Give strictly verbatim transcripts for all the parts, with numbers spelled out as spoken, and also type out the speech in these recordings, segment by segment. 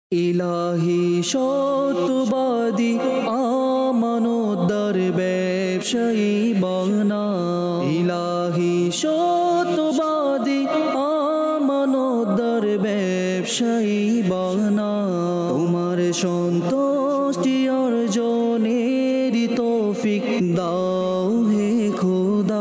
ইলাহি সত্যবাদী আমানতদার ব্যবসায়ী বানা, ইলাহি সত্যবাদী আমানতদার ব্যবসায়ী বানা, তোমার সন্তুষ্টি অর্জনের তৌফিক দাও হে খোদা।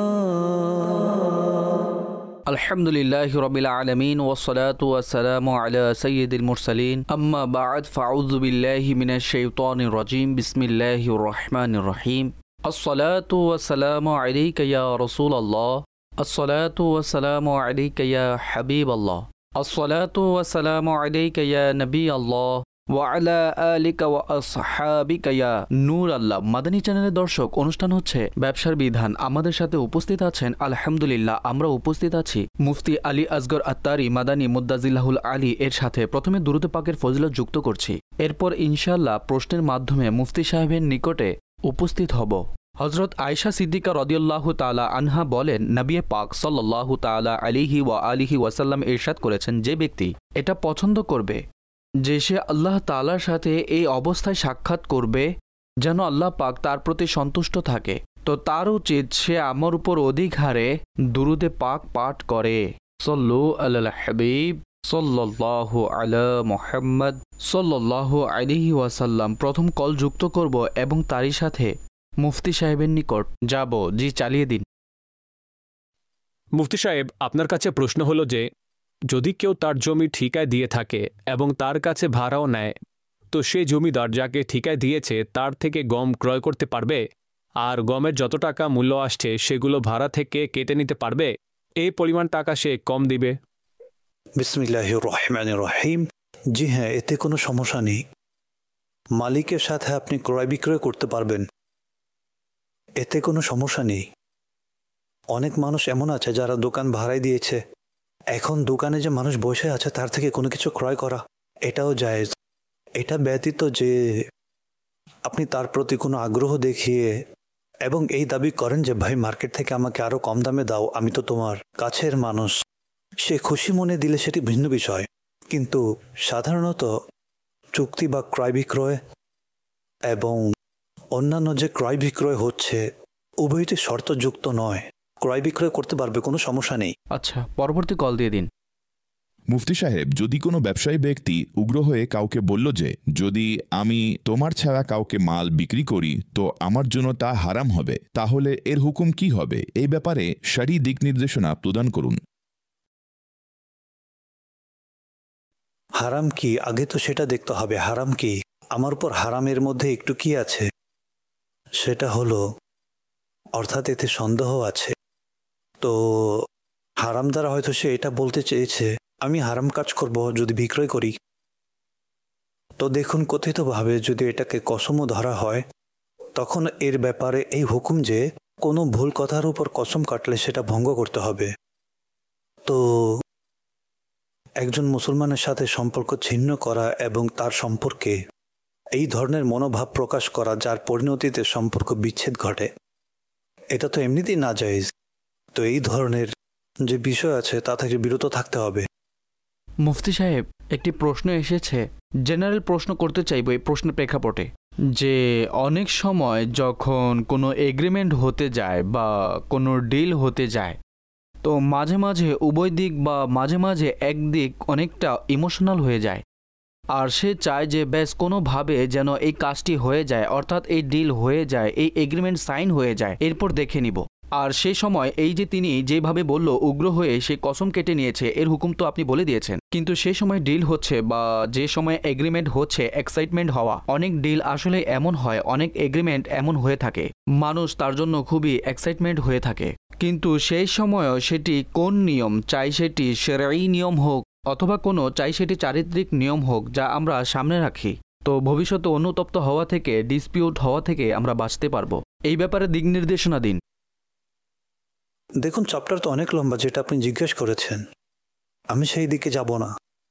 আলহামদুলিল্লাহি রাব্বিল আলামিন ওয়াসসালাতু ওয়াসসালামু আলা সাইয়্যিদিল মুরসালিন, আম্মা বা'দ, ফাআউযু বিল্লাহি মিনাশ শাইতানির রাজীম, বিসমিল্লাহির রহমানির রহিম। আসসালাতু ওয়াসসালামু আলাইকা ইয়া রাসূলাল্লাহ, আসসালাতু ওয়াসসালামু আলাইকা ইয়া হাবিবাল্লাহ, আসসালাতু ওয়াসসালামু আলাইকা ইয়া নবিয়াল্লাহ ওয়া আলা আলিকা ওয়া আসহাবিকা ইয়া নূর আল্লাহ। মাদানী চ্যানেলের দর্শক, অনুষ্ঠান হচ্ছে ব্যবসার বিধান। আমাদের সাথে উপস্থিত আছেন আলহামদুলিল্লাহ, আমরা উপস্থিত আছি মুফতি আলী আসগর আত্তারি মাদানী মুদ্দাজিল্লাহুল আলী এর সাথে। প্রথমে দুরূদ পাকের ফজিলত যুক্ত করছি, এরপর ইনশাআল্লাহ প্রশ্নের মাধ্যমে মুফতি সাহেবের নিকটে উপস্থিত হব। হযরত আয়েশা সিদ্দিকা রাদিয়াল্লাহু তাআলা আনহা বলেন, নবী পাক সাল্লাল্লাহু তাআলা আলাইহি ওয়া আলিহি ওয়াসাল্লাম ইরশাদ করেছেন, যে ব্যক্তি এটা পছন্দ করবে যে সে আল্লাহ তাআলার সাথে এই অবস্থায় সাক্ষাৎ করবে যেন আল্লাহ পাক তার প্রতি সন্তুষ্ট থাকে, তো তার উচিত সে আমার উপর অধিক হারে দুরূদে পাক পাঠ করে। সাল্লু আলাল হাবিব সাল্লাল্লাহু আলা মুহাম্মদ সাল্লাল্লাহু আলাইহি ওয়াসাল্লাম। প্রথম কল যুক্ত করব এবং তারই সাথে মুফতি সাহেবের নিকট যাব। জি, চালিয়ে দিন। মুফতি সাহেব, আপনার কাছে প্রশ্ন হলো যে যদি কেউ তার জমি ঠিকায় দিয়ে থাকে এবং তার কাছে ভাড়াও নেয়, তো সে জমিদার যাকে ঠিকায় দিয়েছে তার থেকে গম ক্রয় করতে পারবে আর গমের যত টাকা মূল্য আসছে সেগুলো ভাড়া থেকে কেটে নিতে পারবে? এই পরিমাণ টাকা সে কম দিবে? বিসমিল্লাহির রহমানির রহিম। জি হ্যাঁ, এতে কোনো সমস্যা নেই। মালিকের সাথে আপনি ক্রয় বিক্রয় করতে পারবেন, এতে কোনো সমস্যা নেই। অনেক মানুষ এমন আছে যারা দোকান ভাড়ায় দিয়েছে, এখন দোকানে যে মানুষ বসে আছে তার থেকে কোনো কিছু ক্রয় করা এটাও জায়েজ। এটা ব্যতীত যে আপনি তার প্রতি কোনো আগ্রহ দেখিয়ে এবং এই দাবি করেন যে ভাই মার্কেট থেকে আমাকে আরও কম দামে দাও, আমি তো তোমার কাছের মানুষ, সে খুশি মনে দিলে সেটি ভিন্ন বিষয়। কিন্তু সাধারণত চুক্তি বা ক্রয় বিক্রয় এবং অন্যান্য যে ক্রয় বিক্রয় হচ্ছে উভয়টি শর্তযুক্ত নয়, ক্রয় বিক্রয় করতে পারবে, কোনো সমস্যা নেই। আচ্ছা, পরবর্তী কল দিয়ে দিন। মুফতি সাহেব, যদি কোনো ব্যবসায়ী ব্যক্তি উগ্র হয়ে কাউকে বলল যে যদি আমি তোমার ছাড়া কাউকে মাল বিক্রি করি তো আমার জন্য তা হারাম হবে, তাহলে এর হুকুম কি হবে? এই ব্যাপারে শরঈ দিক নির্দেশনা প্রদান করুন। হারাম কি? আগে তো সেটা দেখতে হবে হারাম কি। আমার উপর হারামের মধ্যে একটু কি আছে সেটা হলো, অর্থাৎ এতে সন্দেহ আছে। তো হারাম দ্বারা হয়তো সে এটা বলতে চেয়েছে আমি হারাম কাজ করব যদি বিক্রয় করি। তো দেখুন, কথিতভাবে যদি এটাকে কসমও ধরা হয় তখন এর ব্যাপারে এই হুকুম যে কোনো ভুল কথার উপর কসম কাটলে সেটা ভঙ্গ করতে হবে। তো একজন মুসলমানের সাথে সম্পর্ক ছিন্ন করা এবং তার সম্পর্কে এই ধরনের মনোভাব প্রকাশ করা যার পরিণতিতে সম্পর্ক বিচ্ছেদ ঘটে, এটা তো এমনিতেই নাজায়েজ। তো এই ধরনের যে বিষয় আছে তা থেকে বিরত থাকতে হবে। মুফতি সাহেব, একটি প্রশ্ন এসেছে, জেনারেল প্রশ্ন করতে চাইব এই প্রশ্নের প্রেক্ষাপটে, যে অনেক সময় যখন কোনো এগ্রিমেন্ট হতে যায় বা কোনো ডিল হতে যায়, তো মাঝে মাঝে উভয় দিক বা মাঝে মাঝে একদিক অনেকটা ইমোশনাল হয়ে যায়, আর সে চায় যে ব্যাস কোনোভাবে যেন এই কাজটি হয়ে যায়, অর্থাৎ এই ডিল হয়ে যায়, এই এগ্রিমেন্ট সাইন হয়ে যায়, এরপর দেখে নিব। আর সেই সময় এই যে তিনি যেভাবে বলল উগ্র হয়ে সে কসম কেটে নিয়েছে, এর হুকুম তো আপনি বলে দিয়েছেন, কিন্তু সেই সময় ডিল হচ্ছে বা যে সময় এগ্রিমেন্ট হচ্ছে, এক্সাইটমেন্ট হওয়া, অনেক ডিল আসলে এমন হয়, অনেক এগ্রিমেন্ট এমন হয়ে থাকে, মানুষ তার জন্য খুবই এক্সাইটমেন্ট হয়ে থাকে, কিন্তু সেই সময়ও সেটি কোন নিয়ম, চাই সেটি শরঈ নিয়ম হোক অথবা কোনো চাই সেটি চারিত্রিক নিয়ম হোক, যা আমরা সামনে রাখি, তো ভবিষ্যতে অনুতপ্ত হওয়া থেকে, ডিসপিউট হওয়া থেকে আমরা বাঁচতে পারবো। এই ব্যাপারে দিক নির্দেশনা দিন। দেখুন, চ্যাপ্টার তো অনেক লম্বা যেটা আপনি জিজ্ঞেস করেছেন, আমি সেই দিকে যাব না।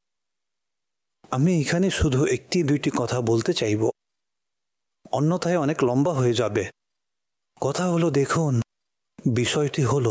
আমি এখানে শুধু একটি দুইটি কথা বলতে চাইব, অন্যথায় অনেক লম্বা হয়ে যাবে। কথা হলো, দেখুন বিষয়টি হলো,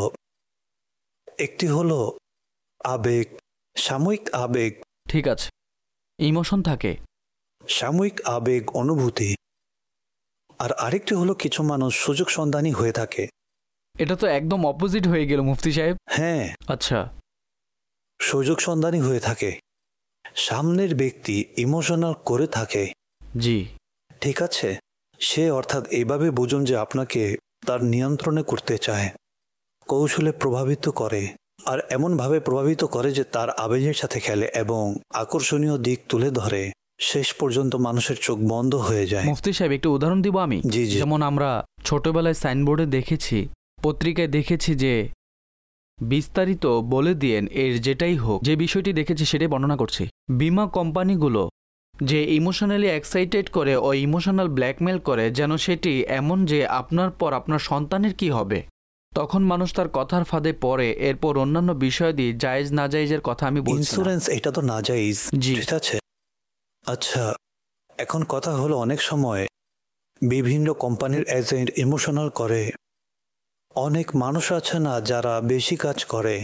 একটি হলো আবেগ, সাময়িক আবেগ। ঠিক আছে, ইমোশন থাকে, সাময়িক আবেগ, অনুভূতি। আর আরেকটি হলো কিছু মানুষ সুযোগ সন্ধানী হয়ে থাকে। এটা তো একদম অপোজিট হয়ে গেল মুফতি সাহেব। হ্যাঁ, আচ্ছা, সুযোগ সন্ধানী হয়ে থাকে। সামনের ব্যক্তি ইমোশনাল করে থাকে। জি, ঠিক আছে, সে অর্থাৎ এইভাবে বুঝুন যে আপনাকে তার নিয়ন্ত্রণে করতে চায়, কৌশলে প্রভাবিত করে, আর এমনভাবে প্রভাবিত করে যে তার আবেগের সাথে খেলে এবং আকর্ষণীয় দিক তুলে ধরে। শেষ পর্যন্ত মানুষের চোখ বন্ধ হয়ে যায়। মুফতি সাহেব একটু উদাহরণ দিব আমি। জি জি। যেমন আমরা ছোটবেলায় সাইনবোর্ডে দেখেছি, পত্রিকায় দেখেছি যে বিস্তারিত বলে দিয়েন এর যেটাই হোক, যে বিষয়টি দেখেছি সেটাই বর্ণনা করছি। বিমা কোম্পানিগুলো যে ইমোশনালি এক্সাইটেড করে ও ইমোশনাল ব্ল্যাকমেল করে, যেন সেটি এমন যে আপনার পর আপনার সন্তানের কি হবে, তখন মানুষ তার কথার ফাঁদে পড়ে। এরপর অন্যান্য বিষয় দিয়ে জায়েজ না জায়েজের কথা আমি বলছি না। ইন্স্যুরেন্স এটা তো না জায়েজ। জি। ঠিক আছে। আচ্ছা, এখন কথা হলো অনেক সময় বিভিন্ন কোম্পানির এজেন্ট ইমোশনাল করে। অনেক মানুষ আছে না যারা বেশি কাজ করে,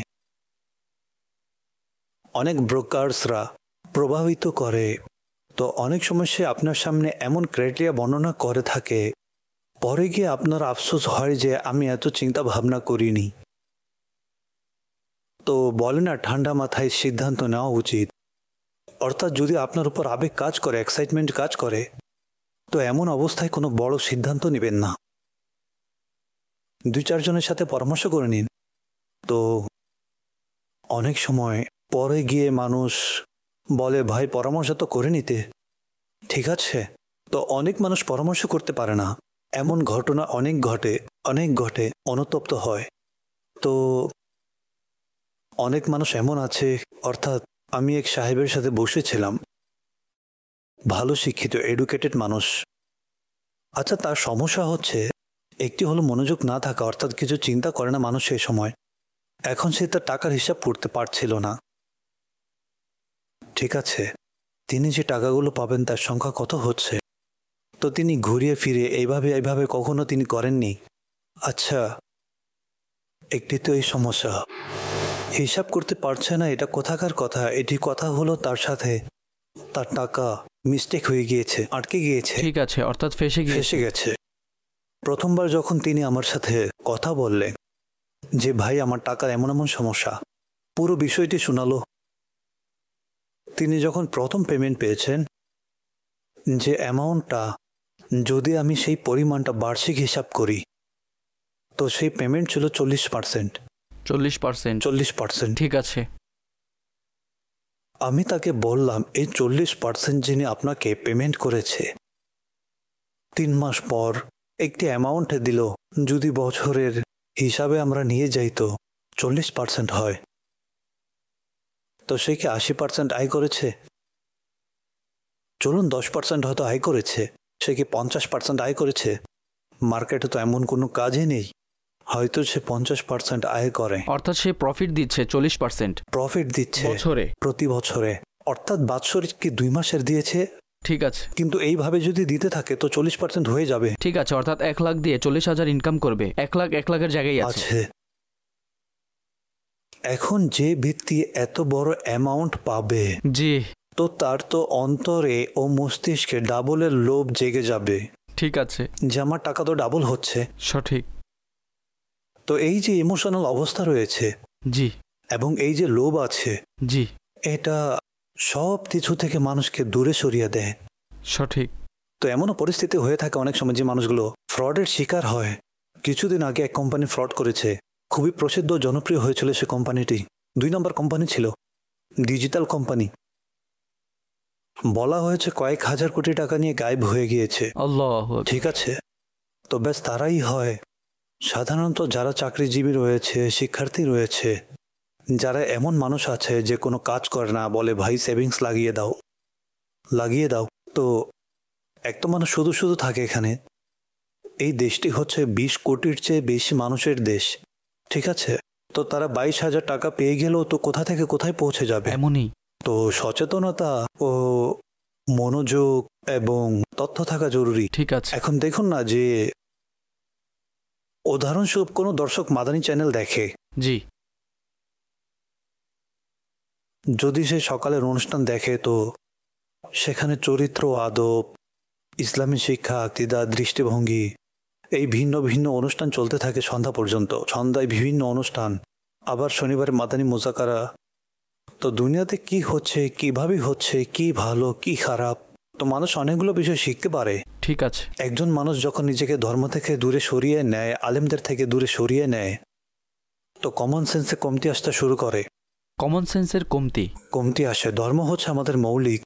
অনেক ব্রোকার্সরা প্রভাবিত করে। তো অনেক সময় সে আপনার সামনে এমন ক্রাইটেরিয়া বর্ণনা করে থাকে, পরে গিয়ে আপনার আফসোস হয় যে আমি এত চিন্তা ভাবনা করিনি। তো বলে না, ঠান্ডা মাথায় সিদ্ধান্ত নেওয়া উচিত। অর্থাৎ যদি আপনার উপর আবেগ কাজ করে, এক্সাইটমেন্ট কাজ করে, তো এমন অবস্থায় কোনো বড় সিদ্ধান্ত নেবেন না। দুই চারজনের সাথে পরামর্শ করে নিন। তো অনেক সময় পরে গিয়ে মানুষ বলে, ভাই পরামর্শ তো করে নিতে। ঠিক আছে, তো অনেক মানুষ পরামর্শ করতে পারে না। এমন ঘটনা অনেক ঘটে, অনেক ঘটে, অনুতপ্ত হয়। তো অনেক মানুষ এমন আছে, অর্থাৎ আমি এক সাহেবের সাথে বসেছিলাম, ভালো শিক্ষিত এডুকেটেড মানুষ। আচ্ছা, তার সমস্যা হচ্ছে একটি হলো মনোযোগ না থাকা, অর্থাৎ কিছু চিন্তা করে না মানুষ সেই সময়। এখন সে তার টাকার হিসাব করতে পারছিল না। ঠিক আছে, তিনি যে টাকাগুলো পাবেন তার সংখ্যা কত হচ্ছে, তো তিনি ঘুরিয়ে ফিরে এইভাবে এইভাবে কখনো তিনি করেননি। আচ্ছা, একটি তো এই সমস্যা, হিসাব করতে পারছে না, এটা কোথাকার কথা। এটি কথা হলো তার সাথে তার টাকা মিস্টেক হয়ে গিয়েছে, আটকে গিয়েছে। ঠিক আছে, অর্থাৎ ফেসে গিয়েছে। ফেসে গেছে। প্রথমবার যখন তিনি আমার সাথে কথা বললেন যে ভাই আমার টাকার এমন এমন সমস্যা, পুরো বিষয়টি শোনালো। তিনি যখন প্রথম পেমেন্ট পেয়েছেন, যে অ্যামাউন্টটা যদি আমি সেই পরিমাণটা বার্ষিক হিসাব করি, তো সেই পেমেন্ট ছিল চল্লিশ পার্সেন্ট। চল্লিশ পার্সেন্ট চল্লিশ পার্সেন্ট ঠিক আছে। আমি তাকে বললাম, এই চল্লিশ পার্সেন্ট যিনি আপনাকে পেমেন্ট করেছে, তিন মাস পর একটি অ্যামাউন্ট দিল, যদি বছরের হিসাবে আমরা নিয়ে যাই তো চল্লিশ পার্সেন্ট হয়। তো সে কি আশি পার্সেন্ট আয় করেছে? চলুন দশ পার্সেন্ট হয়তো আয় করেছে। সে কি পঞ্চাশ পার্সেন্ট আয় করেছে? মার্কেটে তো এমন কোনো কাজই নেই, হয়তো সে পঞ্চাশ পার্সেন্ট আয় করে। অর্থাৎ সে প্রফিট দিচ্ছে চল্লিশ পার্সেন্ট প্রফিট দিচ্ছে বছরে, প্রতি বছরে, অর্থাৎ বাৎসরিক কি দুই মাসের দিয়েছে। ঠিক আছে, কিন্তু এইভাবে যদি দিতে থাকে তো চল্লিশ পার্সেন্ট হয়ে যাবে। ঠিক আছে, অর্থাৎ এক লাখ দিয়ে চল্লিশ হাজার ইনকাম করবে। এক লাখ এক লাখের জায়গায় আছে। আছে। এখন যে ব্যক্তি এত বড় অ্যামাউন্ট পাবে, জি, তো তার তো অন্তরে ও মস্তিষ্কে ডাবলের লোভ জেগে যাবে, ঠিক আছে, যে আমার টাকা তো ডাবল হচ্ছে। সঠিক। তো এই যে ইমোশনাল অবস্থা রয়েছে, জি এবং এই যে লোভ আছে, জি, এটা সব কিছু থেকে মানুষকে দূরে সরিয়ে দেয়। সঠিক। তো এমনও পরিস্থিতি হয়ে থাকে অনেক সময় যে মানুষগুলো ফ্রডের শিকার হয়। কিছুদিন আগে এক কোম্পানি ফ্রড করেছে, খুবই প্রসিদ্ধ জনপ্রিয় হয়েছিল সে কোম্পানিটি। দুই নম্বর কোম্পানি ছিল, ডিজিটাল কোম্পানি। বলা হয়েছে কয়েক হাজার কোটি টাকা নিয়ে গায়েব হয়ে গিয়েছে। আল্লাহ, ঠিক আছে, তো ব্যাস তারাই হয়। সাধারণত যারা চাকরিজীবী রয়েছে, শিক্ষার্থী রয়েছে, যারা এমন মানুষ আছে যে কোনো কাজ করে না, বলে ভাই সেভিংস লাগিয়ে দাও লাগিয়ে দাও তো একটা মানুষ শুধু শুধু থাকে এখানে। এই দেশটি হচ্ছে বিশ কোটির চেয়ে বেশি মানুষের দেশ। ঠিক আছে, তো তারা বাইশ হাজার টাকা পেয়ে গেলেও তো কোথা থেকে কোথায় পৌঁছে যাবে। এমনই। তো সচেতনতা ও মনোযোগ এবং তথ্য থাকা জরুরি। ঠিক আছে। এখন দেখুন না, যে উদাহরণস্বরূপ কোনো দর্শক মাদানী চ্যানেল দেখে, জি, যদি সে সকালের অনুষ্ঠান দেখে, তো সেখানে চরিত্র, আদব, ইসলামী শিক্ষা, আকিদা, দৃষ্টিভঙ্গি, এই ভিন্ন ভিন্ন অনুষ্ঠান চলতে থাকে সন্ধ্যা পর্যন্ত। সন্ধ্যায় বিভিন্ন অনুষ্ঠান, আবার শনিবারে মাদানী মুজাকারা। তো দুনিয়াতে কি হচ্ছে, কিভাবে হচ্ছে, কি ভালো কি খারাপ, তো মানুষ অনেকগুলো বিষয় শিখতে পারে। ঠিক আছে। একজন মানুষ যখন নিজেকে ধর্ম থেকে দূরে সরিয়ে নেয়, আলেমদের থেকে দূরে সরিয়ে নেয়, তো কমন সেন্সে কমতি আসতে শুরু করে। কমন সেন্সের কমতি কমতি আসে। ধর্ম হচ্ছে আমাদের মৌলিক।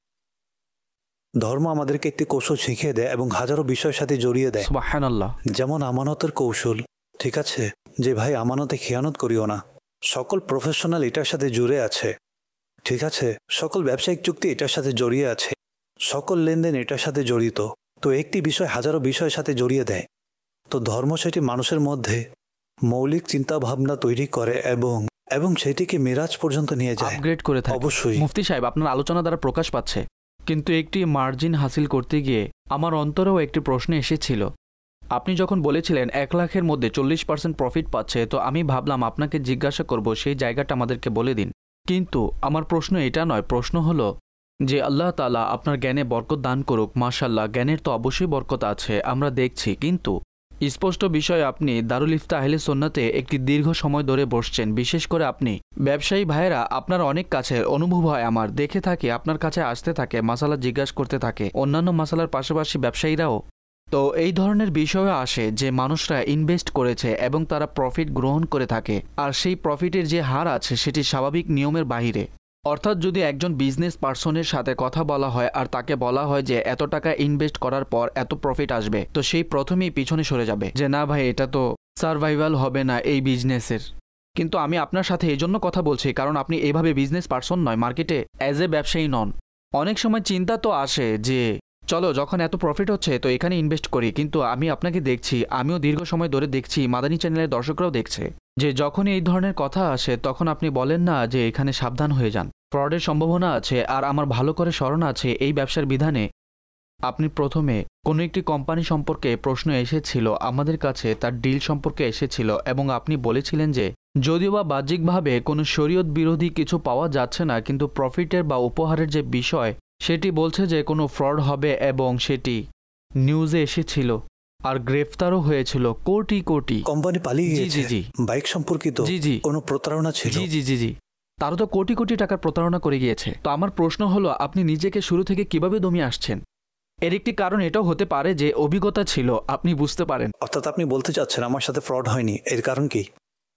ধর্ম আমাদেরকে একটি কৌশল শিখিয়ে দেয় এবং হাজারো বিষয়ের সাথে জড়িয়ে দেয়। সুবহানাল্লাহ। যেমন আমানতের কৌশল, ঠিক আছে, যে ভাই আমানতে খেয়ানত করিও না। সকল প্রফেশনাল এটার সাথে জুড়ে আছে, ঠিক আছে। সকল ব্যবসায়িক চুক্তি এটার সাথে জড়িয়ে আছে, সকল লেনদেন এটার সাথে জড়িত। তো একটি বিষয় হাজারো বিষয়ের সাথে জড়িয়ে দেয়। তো ধর্ম সেটি মানুষের মধ্যে মৌলিক চিন্তা ভাবনা তৈরি করে এবং এবং সেটিকে মিরাজ পর্যন্ত নিয়ে যায়, আপগ্রেড করে থাকে। অবশ্যই। মুফতি সাহেব, আপনার আলোচনা দ্বারা প্রকাশ পাচ্ছে, কিন্তু একটি মার্জিন হাসিল করতে গিয়ে আমার অন্তরেও একটি প্রশ্ন এসেছিল। আপনি যখন বলেছিলেন এক লাখের মধ্যে চল্লিশ পার্সেন্ট প্রফিট পাচ্ছে, তো আমি ভাবলাম আপনাকে জিজ্ঞাসা করব সেই জায়গাটা আমাদেরকে বলে দিন। কিন্তু আমার প্রশ্ন এটা নয়, প্রশ্ন হলো যে আল্লাহ তাআলা আপনার জ্ঞানে বরকত দান করুক। মাশাআল্লাহ, জ্ঞানের তো অবশ্যই বরকত আছে, আমরা দেখছি। কিন্তু স্পষ্ট বিষয়, আপনি দারুল ইফতা আহলে সুন্নাতে একটি দীর্ঘ সময় ধরে বসছেন। বিশেষ করে আপনি ব্যবসায়ী ভাইয়েরা আপনার অনেক কাছের অনুভব হয়, আমার দেখে থাকে, আপনার কাছে আসতে থাকে, মাসালা জিজ্ঞাসা করতে থাকে, অন্যান্য মাসালার পাশাপাশি ব্যবসায়ীরাও। তো এই ধরনের বিষয়ও আসে যে মানুষরা ইনভেস্ট করেছে এবং তারা প্রফিট গ্রহণ করে থাকে, আর সেই প্রফিটের যে হার আছে সেটি স্বাভাবিক নিয়মের বাহিরে। অর্থাৎ যদি একজন বিজনেস পার্সনের সাথে কথা বলা হয় আর তাকে বলা হয় যে এত টাকা ইনভেস্ট করার পর এত প্রফিট আসবে, তো সেই প্রথমেই পিছনে সরে যাবে যে না ভাই, এটা তো সার্ভাইভাল হবে না এই বিজনেসের। কিন্তু আমি আপনার সাথে এই জন্য কথা বলছি কারণ আপনি এইভাবে বিজনেস পার্সন নয়, মার্কেটে অ্যাজ এ ব্যবসায়ী নন। অনেক সময় চিন্তা তো আসে যে চলো যখন এত প্রফিট হচ্ছে তো এখানে ইনভেস্ট করি, কিন্তু আমি আপনাকে দেখছি, আমিও দীর্ঘ সময় ধরে দেখছি, মাদানী চ্যানেলের দর্শকরাও দেখছে, যে যখন এই ধরনের কথা আসে তখন আপনি বলেন না যে এখানে সাবধান হয়ে যান, ফ্রডের সম্ভাবনা আছে। আর আমার ভালো করে স্মরণ আছে এই ব্যবসার বিধানে আপনি প্রথমে কোনো একটি কোম্পানি সম্পর্কে প্রশ্ন এসেছিল আমাদের কাছে, তার ডিল সম্পর্কে এসেছিল এবং আপনি বলেছিলেন যে যদিও বা বাহ্যিকভাবে কোনো শরীয়ত বিরোধী কিছু পাওয়া যাচ্ছে না, কিন্তু প্রফিটের বা উপহারের যে বিষয় সেটি বলছে যে কোনো ফ্রড হবে এবং সেটি নিউজে এসেছিল আর গ্রেফতারও হয়েছিল কোটি কোটি। কোম্পানি পালিয়ে গিয়েছে, জি জি বাইক সম্পর্কিত জি জি কোনো প্রতারণা ছিল, জি জি জি জি তারা তো কোটি কোটি টাকার প্রতারণা করে গিয়েছে। তো আমার প্রশ্ন হলো আপনি নিজেকে শুরু থেকে কিভাবে দমিয়ে আসছেন? এর একটি কারণ এটাও হতে পারে যে অভিজ্ঞতা ছিল, আপনি বুঝতে পারেন। অর্থাৎ আপনি বলতে চাচ্ছেন আমার সাথে ফ্রড হয়নি, এর কারণ কি?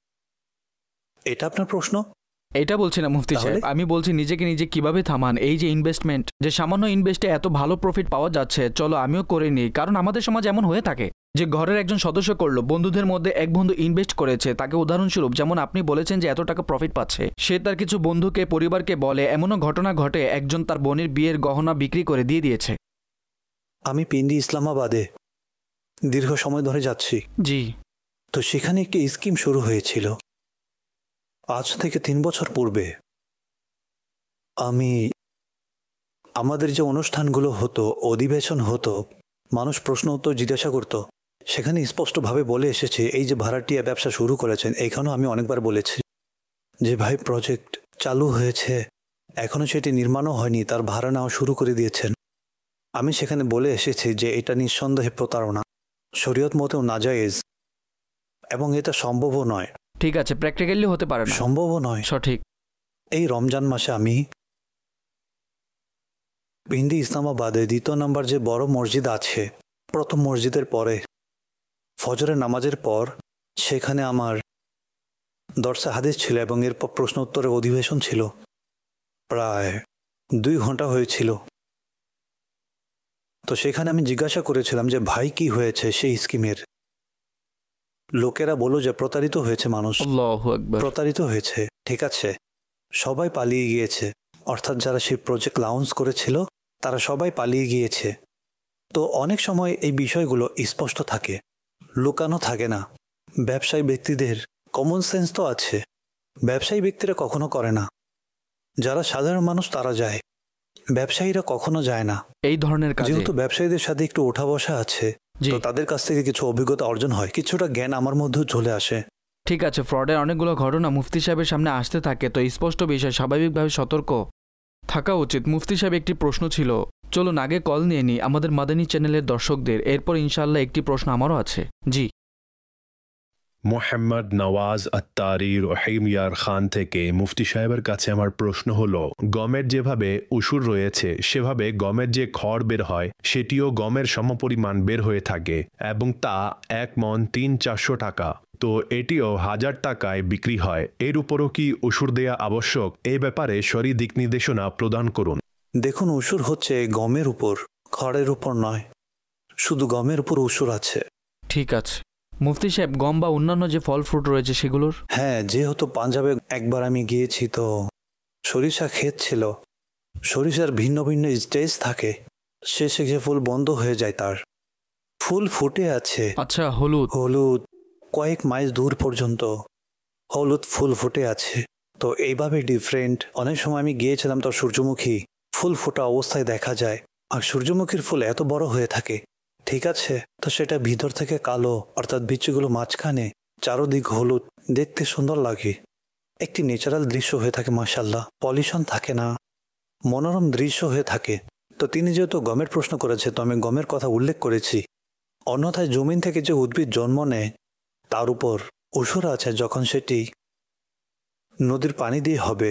এটা আপনার প্রশ্ন? এটা বলছি না মুফতি সাহেব, আমি বলছি নিজেকে নিজে কিভাবে থামান। এই যে ইনভেস্টমেন্ট, যে সামান্য ইনভেস্টে এত ভালো প্রফিট পাওয়া যাচ্ছে, চলো আমিও করে নিই। কারণ আমাদের সমাজ এমন হয়ে থাকে যে ঘরের একজন সদস্য করলো, বন্ধুদের মধ্যে এক বন্ধু ইনভেস্ট করেছে, তাকে উদাহরণস্বরূপ যেমন আপনি বলেছেন যে এত টাকা প্রফিট পাচ্ছে, সে তার কিছু বন্ধুকে পরিবারকে বলে, এমনও ঘটনা ঘটে একজন তার বোনের বিয়ের গহনা বিক্রি করে দিয়ে দিয়েছে। আমি পিন্ডি ইসলামাবাদে দীর্ঘ সময় ধরে যাচ্ছি, জি। তো সেখানে একটি স্কিম শুরু হয়েছিল আজ থেকে তিন বছর পূর্বে। আমি আমাদের যে অনুষ্ঠানগুলো হতো, অধিবেশন হতো, মানুষ প্রশ্ন উত্তর জিজ্ঞাসা করত, সেখানে স্পষ্টভাবে বলে এসেছে এই যে ভাড়াটিয়া ব্যবসা শুরু করেছেন, এখানেও আমি অনেকবার বলেছি যে ভাই প্রজেক্ট চালু হয়েছে, এখনও সেটি নির্মাণও হয়নি, তার ভাড়া নেওয়া শুরু করে দিয়েছেন। আমি সেখানে বলে এসেছি যে এটা নিঃসন্দেহে প্রতারণা, শরীয়ত মতেও নাজায়েজ এবং এটা সম্ভবও নয়। ঠিক আছে, প্র্যাকটিক্যালি হতে পারে না, সম্ভবও নয়। সঠিক। এই রমজান মাসে আমি পিন্ডি ইসলামাবাদে দ্বিতীয় নাম্বার যে বড় মসজিদ আছে, প্রথম মসজিদের পরে ফজরের নামাজের পর সেখানে আমার দর্শা হাদিস ছিল এবং এরপর প্রশ্ন উত্তরের অধিবেশন ছিল, প্রায় দুই ঘন্টা হয়েছিল। তো সেখানে আমি জিজ্ঞাসা করেছিলাম যে ভাই কি হয়েছে সেই স্কিমের। লোকেরা বলল যে প্রতারিত হয়েছে, মানুষ আল্লাহু আকবার, প্রতারিত হয়েছে। ঠিক আছে, সবাই পালিয়ে গিয়েছে, অর্থাৎ যারা সেই প্রজেক্ট লঞ্চ করেছিল তারা সবাই পালিয়ে গিয়েছে। তো অনেক সময় এই বিষয়গুলো স্পষ্ট থাকে, লুকানো থাকে না। ব্যবসায়ী ব্যক্তিদের কমন সেন্স তো আছে, ব্যবসায়ী ব্যক্তিরা কখনো করে না, যারা সাধারণ মানুষ তারা যায়, ব্যবসায়ীরা কখনো যায় না এই ধরনের কাজে। যেহেতু ব্যবসায়ীদের সাথে একটু ওঠা বসা আছে, তো তাদের কাছ থেকে কিছু অভিজ্ঞতা অর্জন হয়, কিছুটা জ্ঞান আমার মধ্যেও চলে আসে। ঠিক আছে, ফ্রডের অনেকগুলো ঘটনা মুফতি সাহেবের সামনে আসতে থাকে, তো স্পষ্ট বিষয়, স্বাভাবিকভাবে সতর্ক থাকা উচিত। মুফতি সাহেব, একটি প্রশ্ন ছিল, চলুন আগে কল নিয়ে নিই আমাদের মাদানী চ্যানেলের দর্শকদের, এরপর ইনশাআল্লাহ একটি প্রশ্ন আমারও আছে। জি, মোহাম্মদ নওয়াজ আত্তারি রহিমিয়ার খান থেকে মুফতি সাহেবের কাছে আমার প্রশ্ন হলো, গমের যেভাবে উসুর রয়েছে সেভাবে গমের যে খড় বের হয় সেটিও গমের সমপরিমাণ বের হয়ে থাকে এবং তা এক মণ তিন চারশো টাকা, তো এটিও হাজার টাকায় বিক্রি হয়। এর উপরও কি উসুর দেয়া আবশ্যক? এই ব্যাপারে শরী দিক নির্দেশনা প্রদান করুন। দেখুন, উসুর হচ্ছে গমের উপর, খড়ের উপর নয়। শুধু গমের উপর উসুর আছে। ঠিক আছে। মুফতি সাহেব, গম বা অন্যান্য যে ফল ফ্রুট রয়েছে সেগুলোর? হ্যাঁ, যেহেতু পাঞ্জাবে একবার আমি গিয়েছি, তো সরিষা ক্ষেত ছিল। সরিষার ভিন্ন ভিন্ন স্টেজ থাকে, শেষে যে ফুল বন্ধ হয়ে যায়, তার ফুল ফুটে আছে। আচ্ছা, হলুদ হলুদ কয়েক মাইল দূর পর্যন্ত হলুদ ফুল ফুটে আছে। তো এইভাবে ডিফারেন্ট। অনেক সময় আমি গিয়েছিলাম, তো সূর্যমুখী ফুল ফোটা অবস্থায় দেখা যায়, আর সূর্যমুখীর ফুল এত বড় হয়ে থাকে, ঠিক আছে, তো সেটা ভিতর থেকে কালো, অর্থাৎ বিচিগুলো মাঝখানে, চারোদিক হলুদ, দেখতে সুন্দর লাগে। একটি ন্যাচারাল দৃশ্য হয়ে থাকে, মাশাআল্লাহ, পলিউশন থাকে না, মনোরম দৃশ্য হয়ে থাকে। তো তিনি যেহেতু গমের প্রশ্ন করেছে, তো আমি গমের কথা উল্লেখ করেছি। অন্যথায় জমিন থেকে যে উদ্ভিদ জন্ম নেয় তার উপর উসুর আছে, যখন সেটি নদীর পানি দিয়ে হবে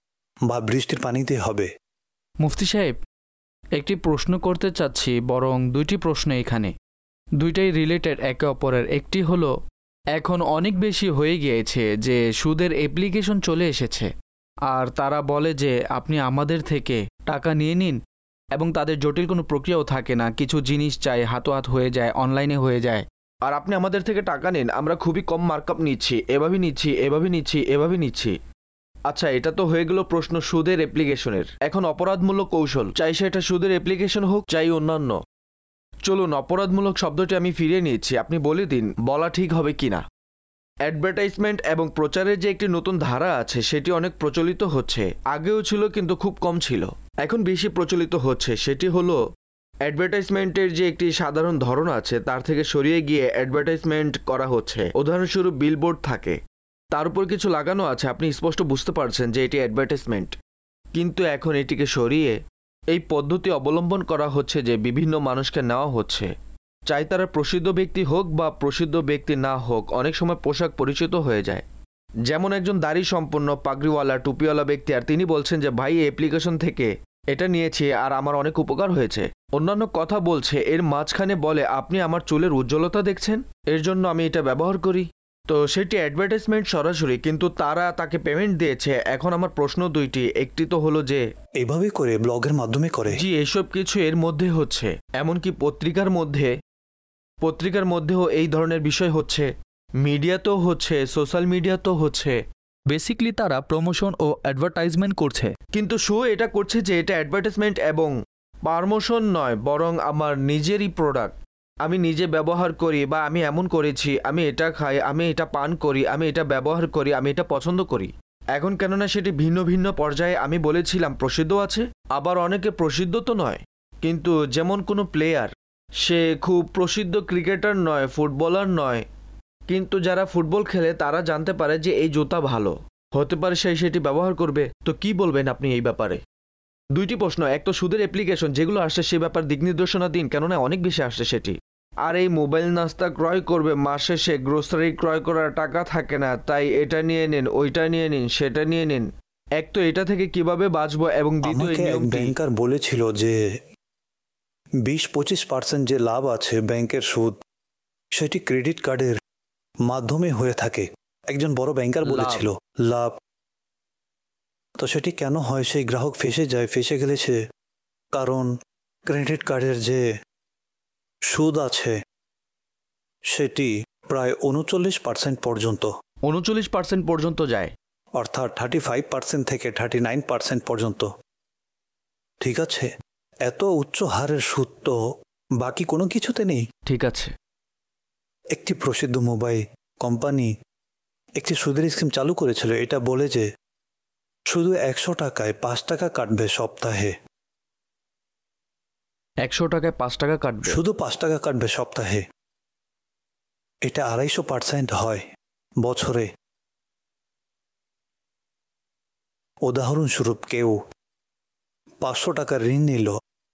বা বৃষ্টির পানি দিয়ে হবে। মুফতি সাহেব, একটি প্রশ্ন করতে চাচ্ছি, বরং দুইটি প্রশ্ন এখানে, দুইটাই রিলেটেড একে অপরের। একটি হলো, এখন অনেক বেশি হয়ে গিয়েছে যে সুদের অ্যাপ্লিকেশন চলে এসেছে, আর তারা বলে যে আপনি আমাদের থেকে টাকা নিয়ে নিন, এবং তাদের জটিল কোনো প্রক্রিয়াও থাকে না, কিছু জিনিস চাই, হাতোহাত হয়ে যায়, অনলাইনে হয়ে যায়, আর আপনি আমাদের থেকে টাকা নিন, আমরা খুবই কম মার্কআপ নিচ্ছি, এভাবে নিচ্ছি এভাবে নিচ্ছি এভাবে নিচ্ছি। আচ্ছা, এটা তো হয়ে গেল প্রশ্ন সুদের অ্যাপ্লিকেশনের। এখন অপরাধমূলক কৌশল, চাই সেটা সুদের অ্যাপ্লিকেশন হোক, চাই অন্যান্য। চলুন, অপরাধমূলক শব্দটি আমি ফিরিয়ে নিচ্ছি, আপনি বলে দিন বলা ঠিক হবে কিনা। অ্যাডভার্টাইজমেন্ট এবং প্রচারের যে একটি নতুন ধারা আছে সেটি অনেক প্রচলিত হচ্ছে, আগেও ছিল কিন্তু খুব কম ছিল, এখন বেশি প্রচলিত হচ্ছে। সেটি হলো অ্যাডভার্টাইজমেন্টের যে একটি সাধারণ ধরন আছে তার থেকে সরিয়ে গিয়ে অ্যাডভার্টাইজমেন্ট করা হচ্ছে। উদাহরণস্বরূপ বিলবোর্ড থাকে, তার উপর কিছু লাগানো আছে, আপনি স্পষ্ট বুঝতে পারছেন যে এটি অ্যাডভার্টাইজমেন্ট, কিন্তু এখন এটিকে সরিয়ে এই পদ্ধতি অবলম্বন করা হচ্ছে যে বিভিন্ন মানুষকে নেওয়া হচ্ছে, চাই তারা প্রসিদ্ধ ব্যক্তি হোক বা প্রসিদ্ধ ব্যক্তি না হোক, অনেক সময় পোশাক পরিচিত হয়ে যায়। যেমন একজন দাড়ি সম্পন্ন পাগড়িওয়ালা টুপিওয়ালা ব্যক্তি, আর তিনি বলছেন যে ভাই অ্যাপ্লিকেশন থেকে এটা নিয়েছি আর আমার অনেক উপকার হয়েছে, অন্যান্য কথা বলছে, এর মাঝখানে বলে আপনি আমার চুলের উজ্জ্বলতা দেখছেন, এর জন্য আমি এটা ব্যবহার করি, তো সেটি অ্যাডভার্টাইজমেন্ট সরাসরি, কিন্তু তারা তাকে পেমেন্ট দিয়েছে। এখন আমার প্রশ্ন দুইটি, একটি তো হলো যে এভাবে করে ব্লগের মাধ্যমে করে, জি এসব কিছু এর মধ্যে হচ্ছে, এমনকি পত্রিকার মধ্যে পত্রিকার মধ্যেও এই ধরনের বিষয় হচ্ছে, মিডিয়াতেও হচ্ছে, সোশ্যাল মিডিয়াতেও হচ্ছে। বেসিকলি তারা প্রমোশন ও অ্যাডভার্টাইজমেন্ট করছে, কিন্তু শো এটা করছে যে এটা অ্যাডভার্টাইজমেন্ট এবং পারমোশন নয়, বরং আমার নিজেরই প্রোডাক্ট, আমি নিজে ব্যবহার করি, বা আমি এমন করেছি, আমি এটা খাই, আমি এটা পান করি, আমি এটা ব্যবহার করি, আমি এটা পছন্দ করি। এখন কেননা সেটি ভিন্ন ভিন্ন পর্যায়ে, আমি বলেছিলাম প্রসিদ্ধ আছে, আবার অনেকে প্রসিদ্ধ তো নয়, কিন্তু যেমন কোনো প্লেয়ার, সে খুব প্রসিদ্ধ ক্রিকেটার নয়, ফুটবলার নয়, কিন্তু যারা ফুটবল খেলে তারা জানতে পারে যে এই জুতা ভালো, হতে পারে সে সেটি ব্যবহার করবে। তো কি বলবেন আপনি এই ব্যাপারে? দুইটি প্রশ্ন, এক তো সুদের অ্যাপ্লিকেশন যেগুলো আসছে সে ব্যাপার দিক নির্দেশনা দিন, কেননা অনেক বেশি আসছে সেটি। আর এই মোবাইল নাস্তা ক্রয় করবে, মাস শেষে গ্রোসারি ক্রয় করার টাকা থাকে না, তাই এটা নিয়ে নিন, ওইটা নিয়ে নিন, সেটা নিয়ে নিন। এক তো এটা থেকে কিভাবে বাঁচবো, এবং দ্বিতীয় ব্যাংকার বলেছিল যে বিশ পঁচিশ পার্সেন্ট যে লাভ আছে ব্যাংকের সুদ, সেটি ক্রেডিট কার্ডের মাধ্যমে হয়ে থাকে। একজন বড় ব্যাংকার বলেছিল লাভ, তো সেটি কেন হয়, সেই গ্রাহক ফেসে যায়, ফেসে গেলে সে, কারণ ক্রেডিট কার্ডের যে সুদ আছে সেটি প্রায় উনচল্লিশ পার্সেন্ট পর্যন্ত উনচল্লিশ পার্সেন্ট পর্যন্ত যায়, অর্থাৎ থার্টি ফাইভ পার্সেন্ট থেকে থার্টি নাইন পার্সেন্ট পর্যন্ত। ঠিক আছে, এত উচ্চ হারের সুদ তো বাকি কোনো কিছুতে নেই। ঠিক আছে, একটি প্রসিদ্ধ মোবাইল কোম্পানি একটি সুদের স্কিম চালু করেছিল, এটা বলে যে শুধু একশো টাকায় পাঁচ টাকা কাটবে সপ্তাহে, একশো টাকায় পাঁচ টাকা কাটবে, শুধু পাঁচ টাকা কাটবে সপ্তাহে। এটা আড়াইশো পার্সেন্ট হয় বছরে। উদাহরণস্বরূপ কেউ পাঁচশো টাকা ঋণ নিল,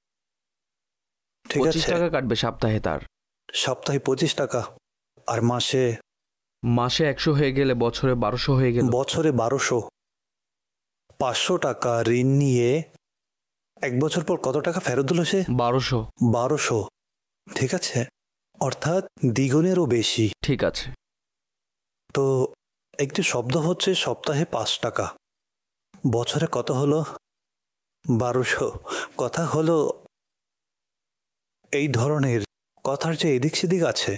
ঠিক পঁচিশ আছে? টাকা কাটবে সপ্তাহে তার। সপ্তাহে পঁচিশ টাকা, আর মাসে মাসে একশো হয়ে গেলে বছরে বারোশো হয়ে গেল। বছরে বারোশো। পাঁচশো টাকা ঋণ নিয়ে এক বছর পর কত টাকা ফেরত দিল সে? বারোশো। বারোশো, ঠিক আছে, অর্থাৎ দ্বিগুণেরও বেশি। ঠিক আছে। তো একটি শব্দ হচ্ছে সপ্তাহে পাঁচ টাকা, বছরে কত হলো? বারোশো। কথা হলো এই ধরনের কথার যে এদিক সেদিক আছে।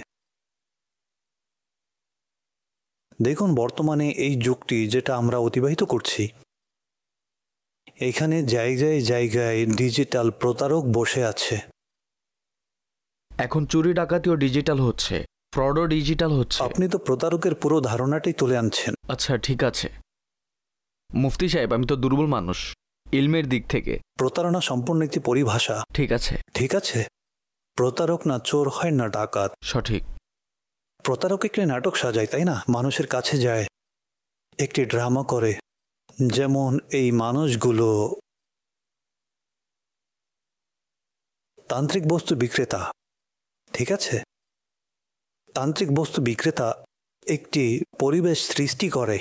দেখুন বর্তমানে এই যুগটি যেটা আমরা অতিবাহিত করছি, এখানে জায়গায় জায়গায় ডিজিটাল প্রতারক বসে আছে। এখন চুরি ডাকাতিও ডিজিটাল হচ্ছে, ফ্রডও ডিজিটাল হচ্ছে। আপনি তো প্রতারকের পুরো ধারণাটাই তুলে আনছেন। আচ্ছা ঠিক আছে মুফতি সাহেব, আমি তো দুর্বল মানুষ ইলমের দিক থেকে। প্রতারণা সম্পূর্ণ একটি পরিভাষা, ঠিক আছে। ঠিক আছে? প্রতারক না চোর হয় না ডাকাত। সঠিক। প্রতারক একটি নাটক সাজায়, তাই না? মানুষের কাছে যায়, একটি ড্রামা করে। যেমন এই মানুষগুলো তান্ত্রিক বস্তু বিক্রেতা, ঠিক আছে? তান্ত্রিক বস্তু বিক্রেতা একটি পরিবেশ সৃষ্টি করে,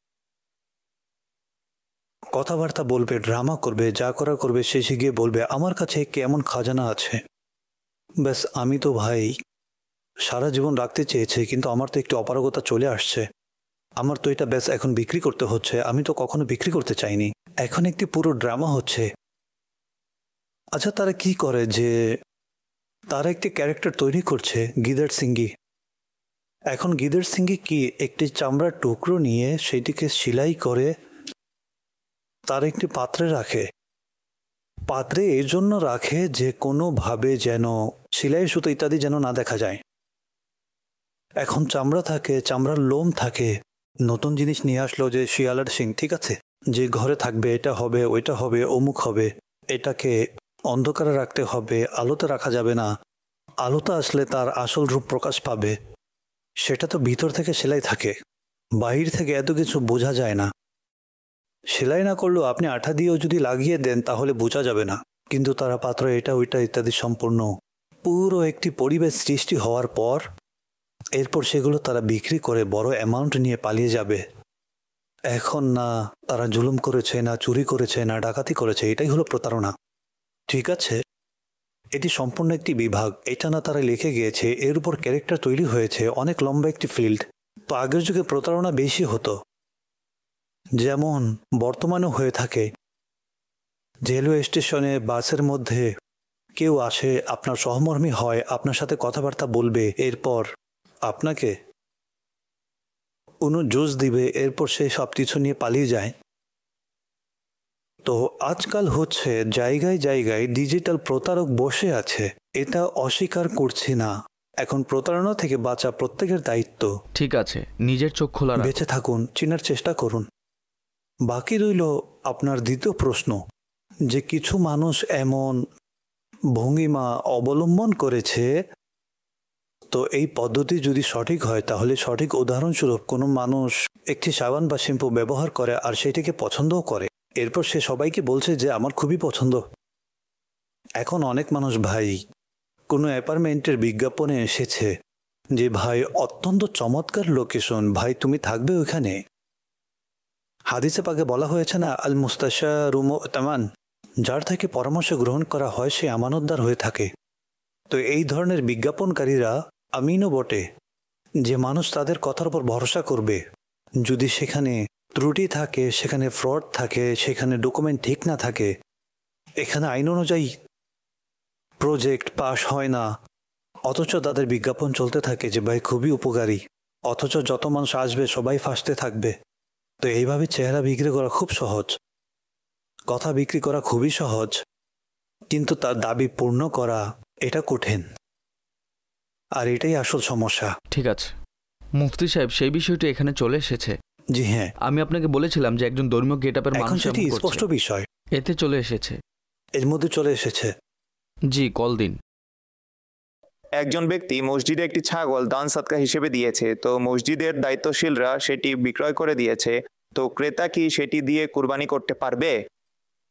কথাবার্তা বলবে, ড্রামা করবে, যা করা করবে, শেষে গিয়ে বলবে আমার কাছে কেমন খাজানা আছে। ব্যাস, আমি তো ভাই সারা জীবন রাখতে চেয়েছি, কিন্তু আমার তো একটু অপারগতা চলে আসছে, আমার তো এটা ব্যাস এখন বিক্রি করতে হচ্ছে। আমি তো কখনো বিক্রি করতে চাইনি, এখন একটি পুরো ড্রামা হচ্ছে। আচ্ছা, তারা কি করে যে তারা একটি ক্যারেক্টার তৈরি করছে, গিদার সিংহি। এখন গিদার সিংহি কি একটি চামড়ার টুকরো নিয়ে সেটিকে সেলাই করে তার একটি পাত্রে রাখে। পাত্রে এই জন্য রাখে যে কোনোভাবে যেন সেলাই সুতো ইত্যাদি যেন না দেখা যায়। এখন চামড়া থাকে, চামড়ার লোম থাকে। নতুন জিনিস নিয়ে আসলো যে শিয়ালার সিং, ঠিক আছে, যে ঘরে থাকবে, এটা হবে, ওইটা হবে, অমুক হবে, এটাকে অন্ধকারে রাখতে হবে, আলোতে রাখা যাবে না, আলোতে আসলে তার আসল রূপ প্রকাশ পাবে। সেটা তো ভিতর থেকে সেলাই থাকে, বাহির থেকে এত কিছু বোঝা যায় না। সেলাই না করলেও আপনি আঠা দিয়েও যদি লাগিয়ে দেন তাহলে বোঝা যাবে না। কিন্তু তারা পাত্র এটা ওইটা ইত্যাদি সম্পূর্ণ পুরো একটি পরিবেশ সৃষ্টি হওয়ার পর এরপর সেগুলো তারা বিক্রি করে বড় অ্যামাউন্ট নিয়ে পালিয়ে যাবে। এখন না তারা জুলুম করেছে, না চুরি করেছে, না ডাকাতি করেছে, এটাই হলো প্রতারণা, ঠিক আছে? এটি সম্পূর্ণ একটি বিভাগ, এটা না তারা লিখে গিয়েছে, এর উপর ক্যারেক্টার তৈরি হয়েছে, অনেক লম্বা একটি ফিল্ড। তো আগের যুগে প্রতারণা বেশি হতো, যেমন বর্তমানেও হয়ে থাকে। রেলওয়ে স্টেশনে বাসের মধ্যে কেউ আসে, আপনার সহমর্মী হয়, আপনার সাথে কথাবার্তা বলবে, এরপর আপনাকে কোনো জোশ দিবে, এরপর সে সব কিছু নিয়ে পালিয়ে যায়। তো আজকাল হচ্ছে জায়গায় জায়গায় ডিজিটাল প্রতারক বসে আছে, এটা অস্বীকার করছি না। এখন প্রতারণা থেকে বাঁচা প্রত্যেকের দায়িত্ব। ঠিক আছে, নিজের চোখ খোলা রাখুন, বেঁচে থাকুন, চেনার চেষ্টা করুন। বাকি রইল আপনার দ্বিতীয় প্রশ্ন, যে কিছু মানুষ এমন ভঙ্গিমা অবলম্বন করেছে। তো এই পদ্ধতি যদি সঠিক হয় তাহলে সঠিক উদাহরণস্বরূপ কোনো মানুষ একটি সাবান বা শ্যাম্পু ব্যবহার করে আর সেটিকে পছন্দও করে, এরপর সে সবাইকে বলছে যে আমার খুবই পছন্দ। এখন অনেক মানুষ ভাই কোনো অ্যাপার্টমেন্টের বিজ্ঞাপনে এসেছে যে ভাই অত্যন্ত চমৎকার লোকেশন, ভাই তুমি থাকবে ওইখানে। হাদিসে পাকে বলা হয়েছে না, আল মুস্তাশারু মু'তামান, যার থেকে পরামর্শ গ্রহণ করা হয় সে আমানতদার হয়ে থাকে। তো এই ধরনের বিজ্ঞাপনকারীরা আমিনও বটে, যে মানুষ তাদের কথার উপর ভরসা করবে। যদি সেখানে ত্রুটি থাকে, সেখানে ফ্রড থাকে, সেখানে ডকুমেন্ট ঠিক না থাকে, এখানে আইন অনুযায়ী প্রজেক্ট পাস হয় না, অথচ তাদের বিজ্ঞাপন চলতে থাকে যে ভাই খুবই উপকারী, অথচ যত মানুষ আসবে সবাই ফাঁসতে থাকবে। তো এইভাবে চেহারা বিক্রি করা খুব সহজ, কথা বিক্রি করা খুবই সহজ, কিন্তু তার দাবি পূর্ণ করা এটা কঠিন। আর এটাই আসল সমস্যা। ঠিক আছে মুফতি সাহেব, সেই বিষয়টি এখানে চলে এসেছে। জি হ্যাঁ, আমি আপনাকে বলেছিলাম যে একজন ধর্মীয় গেটআপের এখন মানুষ সেটি এমন করছে। স্পষ্ট বিষয়, এতে চলে এসেছে, এর মধ্যে চলে এসেছে। জি কল দিন। একজন ব্যক্তি মসজিদে একটি ছাগল দান সদকা হিসেবে দিয়েছে, তো মসজিদের দায়িত্বশীলরা সেটি বিক্রয় করে দিয়েছে, তো ক্রেতা কি সেটি দিয়ে কুরবানি করতে পারবে?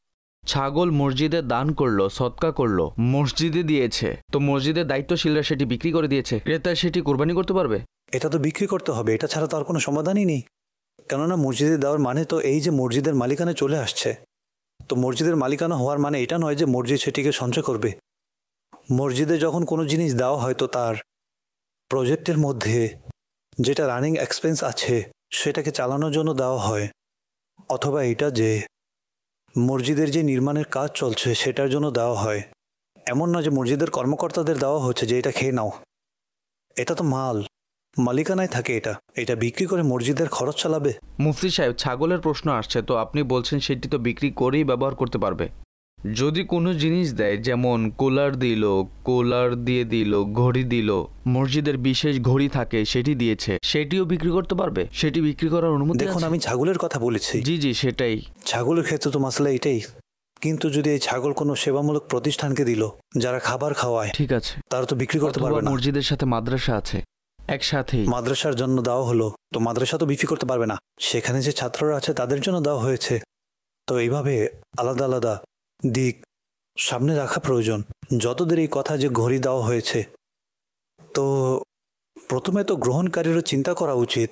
ছাগল মসজিদে দান করলো, সদকা করলো, মসজিদে দিয়েছে, তো মসজিদের দায়িত্বশীলরা সেটি বিক্রি করে দিয়েছে, ক্রেতা সেটি কোরবানি করতে পারবে? এটা তো বিক্রি করতে হবে, এটা ছাড়া তো আর কোনো সমাধানই নেই। কেননা মসজিদে দেওয়ার মানে তো এই যে মসজিদের মালিকানা চলে আসছে। তো মসজিদের মালিকানা হওয়ার মানে এটা নয় যে মসজিদ সেটিকে সঞ্চয় করবে। মসজিদে যখন কোনো জিনিস দেওয়া হয় তো তার প্রজেক্টের মধ্যে যেটা রানিং এক্সপেন্স আছে সেটাকে চালানোর জন্য দেওয়া হয়, অথবা এটা যে মসজিদের যে নির্মাণের কাজ চলছে সেটার জন্য দেওয়া হয়। এমন না যে মসজিদের কর্মকর্তাদের দেওয়া হচ্ছে যে এটা খেয়ে নাও। এটা তো মাল, মালিকানায় থাকে, এটা এটা বিক্রি করে মসজিদের খরচ চালাবে। মুফতি সাহেব, ছাগলের প্রশ্ন আসছে, তো আপনি বলছেন সেটি তো বিক্রি করেই ব্যবহার করতে পারবে। যদি কোনো জিনিস দেয়, যেমন কুলার দিল, কুলার দিয়ে দিল, ঘড়ি দিল, মসজিদের বিশেষ ঘড়ি থাকে সেটি দিয়েছে, সেটিও বিক্রি করতে পারবে, সেটি বিক্রি করার অনুমতি? দেখুন, আমি ছাগলের কথা বলেছি। জি জি সেটাই, ছাগলের ক্ষেত্রে তো মাসলা এটাই। কিন্তু যদি এই ছাগল কোনো সেবামূলক প্রতিষ্ঠানকে দিল যারা খাবার খাওয়ায়, ঠিক আছে, তারা তো বিক্রি করতে পারবে না। মসজিদের সাথে মাদ্রাসা আছে একসাথেই, মাদ্রাসার জন্য দেওয়া হলো, তো মাদ্রাসা তো বিক্রি করতে পারবে না। সেখানে যে ছাত্ররা আছে তাদের জন্য দেওয়া হয়েছে। তো এইভাবে আলাদা আলাদা দিক সামনে রাখা প্রয়োজন। যতদের এই কথা যে ঘড়ি দেওয়া হয়েছে, তো প্রথমে তো গ্রহণকারীরও চিন্তা করা উচিত,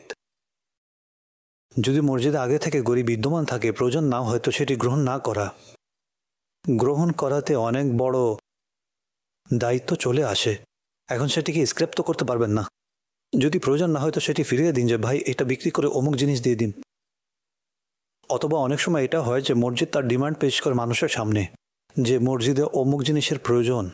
যদি মসজিদে আগে থেকে ঘড়ি বিদ্যমান থাকে, প্রয়োজন না হয় তো সেটি গ্রহণ না করা। গ্রহণ করাতে অনেক বড় দায়িত্ব চলে আসে। এখন সেটিকে স্ক্র্যাপ তো করতে পারবেন না। যদি প্রয়োজন না হয় তো সেটি ফিরিয়ে দিন যে ভাই এটা বিক্রি করে অমুক জিনিস দিয়ে দিন। অথবা অনেক সময় এটা হয় যে মসজিদ তার ডিমান্ড পেশ করে মানুষের সামনে যে মসজিদে অমুক জিনিসের প্রয়োজন,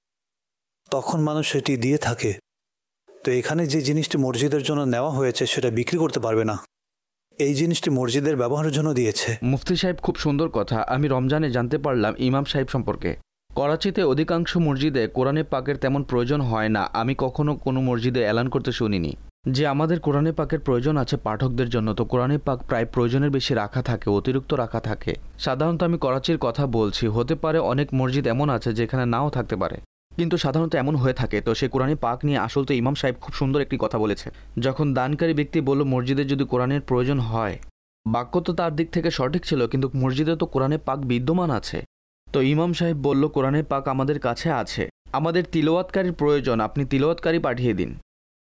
তখন মানুষ সেটি দিয়ে থাকে। তো এখানে যে জিনিসটি মসজিদের জন্য নেওয়া হয়েছে সেটা বিক্রি করতে পারবে না, এই জিনিসটি মসজিদের ব্যবহারের জন্য দিয়েছে। মুফতি সাহেব, খুব সুন্দর কথা। আমি রমজানে জানতে পারলাম ইমাম সাহেব সম্পর্কে। করাচিতে অধিকাংশ মসজিদে কোরআনে পাকের তেমন প্রয়োজন হয় না। আমি কখনো কোনো মসজিদে এলান করতে শুনিনি যে আমাদের কোরআনে পাকের প্রয়োজন আছে পাঠকদের জন্য। তো কোরআনে পাক প্রায় প্রয়োজনের বেশি রাখা থাকে, অতিরিক্ত রাখা থাকে। সাধারণত আমি করাচির কথা বলছি, হতে পারে অনেক মসজিদ এমন আছে যেখানে নাও থাকতে পারে, কিন্তু সাধারণত এমন হয়ে থাকে। তো সে কোরআনে পাক নিয়ে আসল তো ইমাম সাহেব খুব সুন্দর একটি কথা বলেছে। যখন দানকারী ব্যক্তি বলল মসজিদে যদি কোরআনের প্রয়োজন হয়, বাক্য তো তার দিক থেকে সঠিক ছিল, কিন্তু মসজিদে তো কোরআনে পাক বিদ্যমান আছে। তো ইমাম সাহেব বলল কোরআনে পাক আমাদের কাছে আছে, আমাদের তিলাওয়াতকারীর প্রয়োজন, আপনি তিলাওয়াতকারী পাঠিয়ে দিন।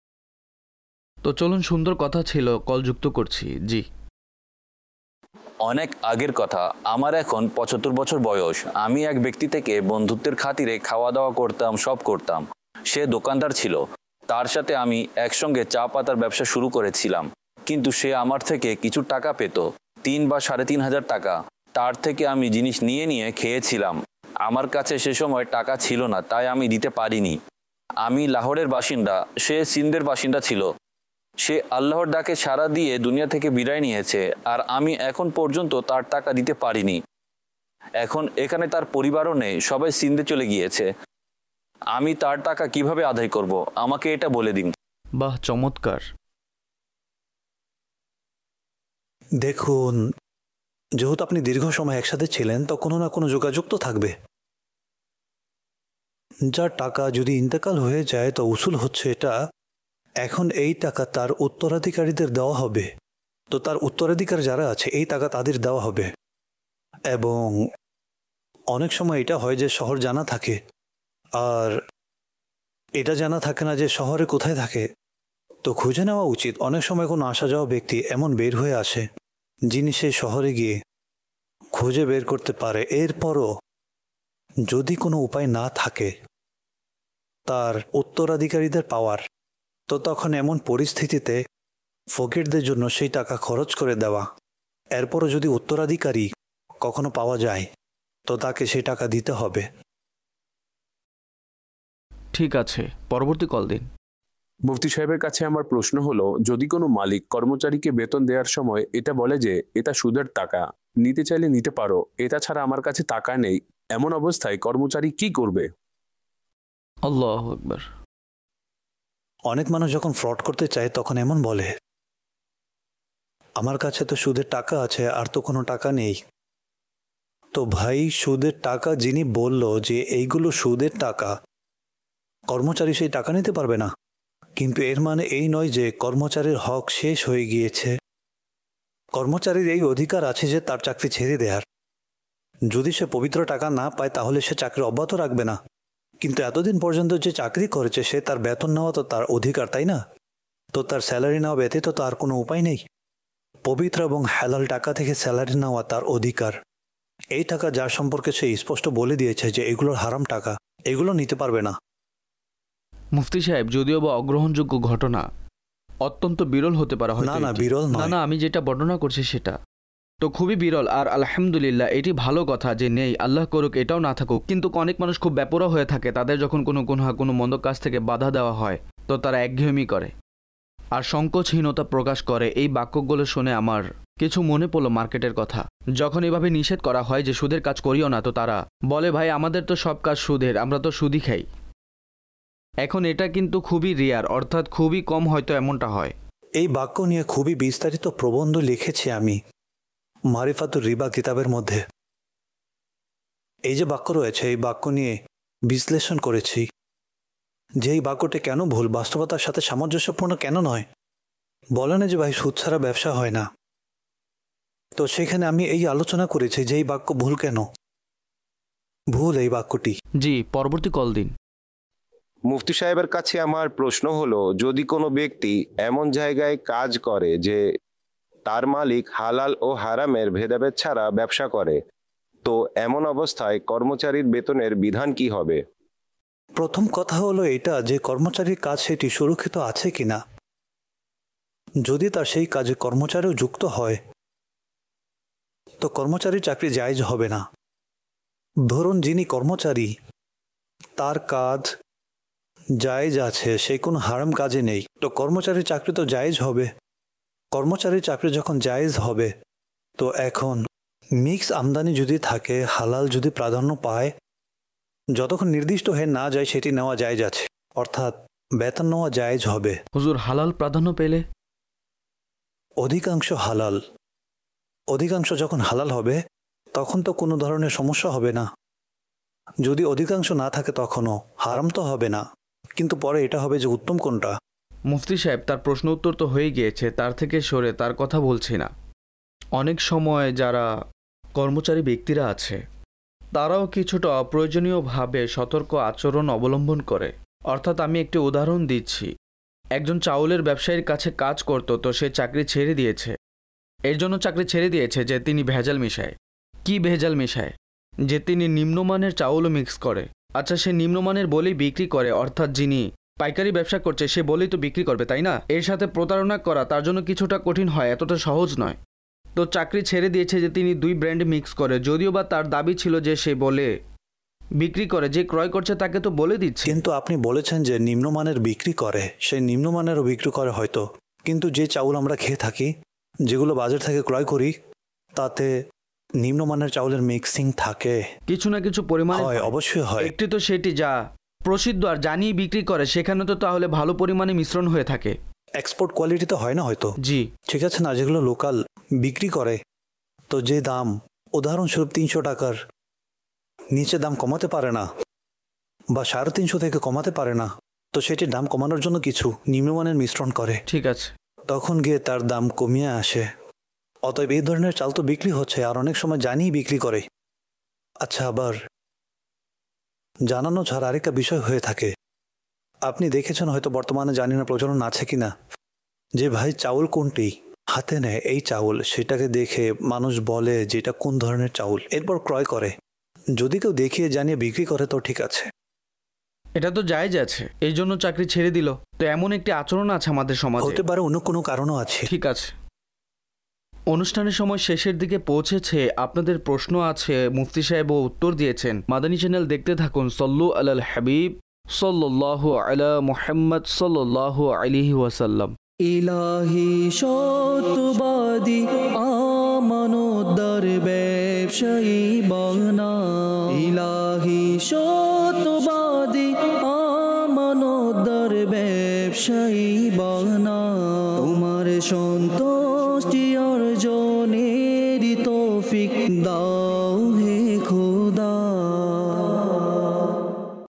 তো চলুন, সুন্দর কথা ছিল, কল যুক্ত করছি। জি, অনেক আগের কথা, আমার এখন পঁচাত্তর বছর বয়স। আমি এক ব্যক্তি থেকে বন্ধুত্বের খাতিরে খাওয়া দাওয়া করতাম, সব করতাম। সে দোকানদার ছিল, তার সাথে আমি একসঙ্গে চা পাতার ব্যবসা শুরু করেছিলাম। কিন্তু সে আমার থেকে কিছু টাকা পেত, তিন বা সাড়ে তিন হাজার টাকা। তার থেকে আমি জিনিস নিয়ে নিয়ে খেয়েছিলাম। আমার কাছে সে সময় টাকা ছিল না, তাই আমি দিতে পারিনি। আমি লাহোরের বাসিন্দা, সে সিন্ধের বাসিন্দা ছিল। সে আল্লাহর ডাকে সাড়া দিয়ে দুনিয়া থেকে বিদায় নিয়েছে, আর আমি এখন পর্যন্ত তার টাকা দিতে পারিনি। এখন এখানে তার পরিবারও নেই, সবাই সিন্ধে চলে গিয়েছে। আমি তার টাকা কিভাবে আদায় করব, আমাকে এটা বলে দিন। বাহ, চমৎকার। দেখুন, যেহেতু আপনি দীর্ঘ সময় একসাথে ছিলেন, তো কোনো না কোনো যোগাযোগ তো থাকবে। যার টাকা যদি ইন্তেকাল হয়ে যায় তো উসুল হচ্ছে এটা, এখন এই টাকা তার উত্তরাধিকারীদের দেওয়া হবে। তো তার উত্তরাধিকার যারা আছে এই টাকা তাদের দেওয়া হবে। এবং অনেক সময় এটা হয় যে শহর জানা থাকে, আর এটা জানা থাকে না যে শহরে কোথায় থাকে। তো খুঁজে নেওয়া উচিত। অনেক সময় কোনো আসা যাওয়া ব্যক্তি এমন বের হয়ে আসে যিনি সেই শহরে গিয়ে খুঁজে বের করতে পারে। এরপরও যদি কোনো উপায় না থাকে তার উত্তরাধিকারীদের পাওয়ার, তো তখন এমন পরিস্থিতিতে ফকিরদের জন্য সেই টাকা খরচ করে দেওয়া। এরপরও যদি উত্তরাধিকারী কখনো পাওয়া যায় তো তাকে সেই টাকা দিতে হবে। ঠিক আছে, পরবর্তী কল দিন। মুফতি সাহেবের কাছে আমার প্রশ্ন হলো, যদি কোনো মালিক কর্মচারীকে বেতন দেওয়ার সময় এটা বলে যে এটা সুদের টাকা, নিতে চাইলে নিতে পারো, এটা ছাড়া আমার কাছে টাকা নেই, এমন অবস্থায় কর্মচারী কি করবে? আল্লাহু আকবার। অনেক মানুষ যখন ফ্রড করতে চায় তখন এমন বলে, আমার কাছে তো সুদের টাকা আছে, আর তো কোনো টাকা নেই। তো ভাই, সুদের টাকা যিনি বলল যে এইগুলো সুদের টাকা, কর্মচারী সেই টাকা নিতে পারবে না। কিন্তু এর মানে এই নয় যে কর্মচারীর হক শেষ হয়ে গিয়েছে। কর্মচারীর এই অধিকার আছে যে তার চাকরি ছেড়ে দেয়ার। যদি সে পবিত্র টাকা না পায় তাহলে সে চাকরি অব্যাহত রাখবে না, কিন্তু এতদিন পর্যন্ত যে চাকরি করেছে সে তার বেতন নেওয়া তো তার অধিকার, তাই না? তো তার স্যালারি নেওয়া ব্যতীত তো আর কোনো উপায় নেই। পবিত্র এবং হালাল টাকা থেকে স্যালারি নেওয়া তার অধিকার। এই টাকা যার সম্পর্কে সে স্পষ্ট বলে দিয়েছে যে এগুলোর হারাম টাকা, এগুলো নিতে পারবে না। মুফতি সাহেব, যদিও বা অগ্রহণযোগ্য ঘটনা, অত্যন্ত বিরল হতে পারে। না না বিরল না না আমি যেটা বর্ণনা করছি সেটা তো খুবই বিরল। আর আলহামদুলিল্লাহ, এটি ভালো কথা যে নেই, আল্লাহ করুক এটাও না থাকুক। কিন্তু অনেক মানুষ খুব ব্যাপরা হয়ে থাকে, তাদের যখন কোনো গুনাহ কোনো মন্দ কাজ থেকে বাধা দেওয়া হয় তো তারা একঘেয়েমি করে আর সংকোচহীনতা প্রকাশ করে। এই বাক্যগুলো শুনে আমার কিছু মনে পড়লো মার্কেটের কথা। যখন এভাবে নিষেধ করা হয় যে সুদের কাজ করিও না, তো তারা বলে ভাই আমাদের তো সব কাজ সুদের, আমরা তো সুদই খাই। এখন এটা কিন্তু খুবই রিয়ার, অর্থাৎ খুবই কম হয়তো এমনটা হয়। এই বাক্য নিয়ে খুবই বিস্তারিত প্রবন্ধ লিখেছি আমি মারিফাতুর রিবা কিতাবের মধ্যে। এই যে বাক্য রয়েছে এই বাক্য নিয়ে বিশ্লেষণ করেছি যে এই বাক্যটি কেন ভুল, বাস্তবতার সাথে সামঞ্জস্যপূর্ণ কেন নয়। বলে না যে ভাই সুদ ছাড়া ব্যবসা হয় না, তো সেখানে আমি এই আলোচনা করেছি যে এই বাক্য ভুল কেন, ভুল এই বাক্যটি। জি, পরবর্তী কল দিন। মুফতি সাহেবের কাছে আমার প্রশ্ন হলো, যদি কোনো ব্যক্তি এমন জায়গায় কাজ করে যে তার মালিক হালাল ও হারামের ভেদাভেদ ছাড়া ব্যবসা করে, তো এমন অবস্থায় কর্মচারীর বেতনের বিধান কি হবে? প্রথম কথা হলো এটা যে কর্মচারীর কাজ সেটি সুরক্ষিত আছে কিনা। যদি তার সেই কাজে কর্মচারীও যুক্ত হয় তো কর্মচারীর চাকরি জায়েজ হবে না। ধরুন যিনি কর্মচারী তার কাজ জায়েজ আছে, সে কোনো হারাম কাজে নেই, তো কর্মচারীর চাকরি তো জায়েজ হবে। কর্মচারীর চাকরি যখন জায়েজ হবে তো এখন মিক্স আমদানি যদি থাকে, হালাল যদি প্রাধান্য পায়, যতক্ষণ নির্দিষ্ট হয়ে না যায় সেটি নেওয়া জায়েজ আছে, অর্থাৎ বেতন নেওয়া জায়েজ হবে। হুজুর, হালাল প্রাধান্য পেলে? অধিকাংশ হালাল, অধিকাংশ যখন হালাল হবে তখন তো কোনো ধরনের সমস্যা হবে না। যদি অধিকাংশ না থাকে তখনও হারাম তো হবে না, কিন্তু পরে এটা হবে যে উত্তম কোনটা। মুফতি সাহেব, তার প্রশ্ন উত্তর তো হয়ে গিয়েছে, তার থেকে সরে তার কথা বলছি না। অনেক সময় যারা কর্মচারী ব্যক্তিরা আছে তারাও কিছুটা অপ্রয়োজনীয়ভাবে সতর্ক আচরণ অবলম্বন করে। অর্থাৎ আমি একটি উদাহরণ দিচ্ছি, একজন চাউলের ব্যবসায়ীর কাছে কাজ করত, তো সে চাকরি ছেড়ে দিয়েছে। এর জন্য চাকরি ছেড়ে দিয়েছে যে তিনি ভেজাল মিশায়। কি ভেজাল মিশায়? যে তিনি নিম্নমানের চাউলও মিক্স করে। আচ্ছা, সে নিম্নমানের বলেই বিক্রি করে, অর্থাৎ যিনি পাইকারি ব্যবসা করছে সে বলেই তো বিক্রি করবে, তাই না? এর সাথে প্রতারণা করা তার জন্য কিছুটা কঠিন হয়, এতটা সহজ নয়। তো চাকরি ছেড়ে দিয়েছে যে তিনি দুই ব্র্যান্ড মিক্স করে, যদিও বা তার দাবি ছিল যে সে বলে বিক্রি করে, যে ক্রয় করছে তাকে তো বলে দিচ্ছে। কিন্তু আপনি বলেছেন যে নিম্নমানের বিক্রি করে, সেই নিম্নমানেরও বিক্রি করে হয়তো, কিন্তু যে চাউল আমরা খেয়ে থাকি, যেগুলো বাজার থেকে ক্রয় করি, তাতে নিম্নমানের চাউলের মিক্সিং থাকে, কিছু না কিছু পরিমাণে হয়, অবশ্যই হয়। একটি তো সেটি যা প্রসিদ্ধ আর জানিয়ে বিক্রি করে, সেখানে তো তাহলে ভালো পরিমাণে মিশ্রণ হয়ে থাকে। এক্সপোর্ট কোয়ালিটি তো হয় না হয়তো। জি ঠিক আছে না, যেগুলো লোকাল বিক্রি করে, তো যে দাম উদাহরণস্বরূপ তিনশো টাকার নিচে দাম কমাতে পারে না বা সাড়ে তিনশো থেকে কমাতে পারে না, তো সেটির দাম কমানোর জন্য কিছু নিম্নমানের মিশ্রণ করে, ঠিক আছে, তখন গিয়ে তার দাম কমিয়ে আসে। অতএব এই ধরনের চাল তো বিক্রি হচ্ছে, আর অনেক সময় জানিয়ে বিক্রি করে। আচ্ছা, আবার জানানো ছাড়া আরেকটা বিষয় হয়ে থাকে, আপনি দেখেছেন হয়তো, বর্তমানে জানি না প্রচলন আছে কিনা, যে ভাই চাউল কোনটি হাতে নেয় এই চাউল, সেটাকে দেখে মানুষ বলে যে এটা কোন ধরনের চাউল, এরপর ক্রয় করে। যদি কেউ দেখিয়ে জানিয়ে বিক্রি করে তো ঠিক আছে, এটা তো জায়েজ আছে, এই জন্য চাকরি ছেড়ে দিল। তো এমন একটি আচরণ আছে আমাদের সমাজে, হতে পারে অন্য কোনো কারণও আছে। ঠিক আছে, অনুষ্ঠানের সময় শেষের দিকে পৌঁছেছে, আপনাদের প্রশ্ন আছে, মুফতি সাহেবও উত্তর দিয়েছেন। মাদানী চ্যানেল দেখতে থাকুন। সল্লু আলাল হাবিব সাল্লাল্লাহু আলা মুহাম্মদ সাল্লাল্লাহু আলাইহি ওয়াসাল্লাম। ইলাহি সত্যবাদী আমানতদার ব্যবসায়ী বানা, ইলাহি সত্যবাদী আমানতদার ব্যবসায়ী বানা, তোমার সন্তান